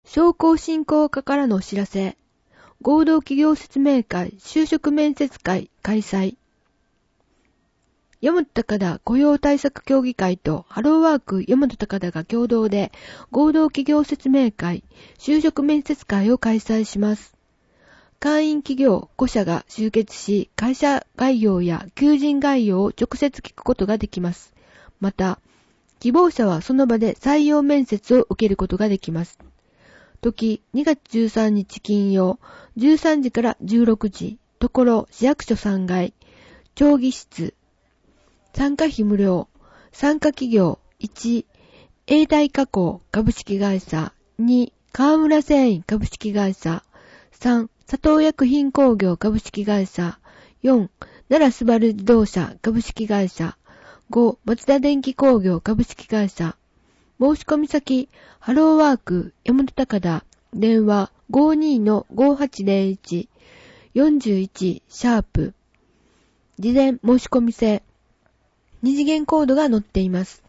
商工振興課からのお知らせ。合同企業説明会、就職面接会開催。大和高田雇用対策協議会とハローワーク大和高田が共同で合同企業説明会、就職面接会を開催します。会員企業5社が集結し、会社概要や求人概要を直接聞くことができます。また、希望者はその場で採用面接を受けることができます。時、2月13日金曜、13時から16時、ところ市役所3階、町議室、参加費無料、参加企業、1、永代加工株式会社、2、川村繊維株式会社、3、佐藤薬品工業株式会社、4、奈良スバル自動車株式会社、5、松田電機工業株式会社。申し込み先、ハローワーク大和高田、電話 52-5801、41シャープ。事前申し込み制。二次元コードが載っています。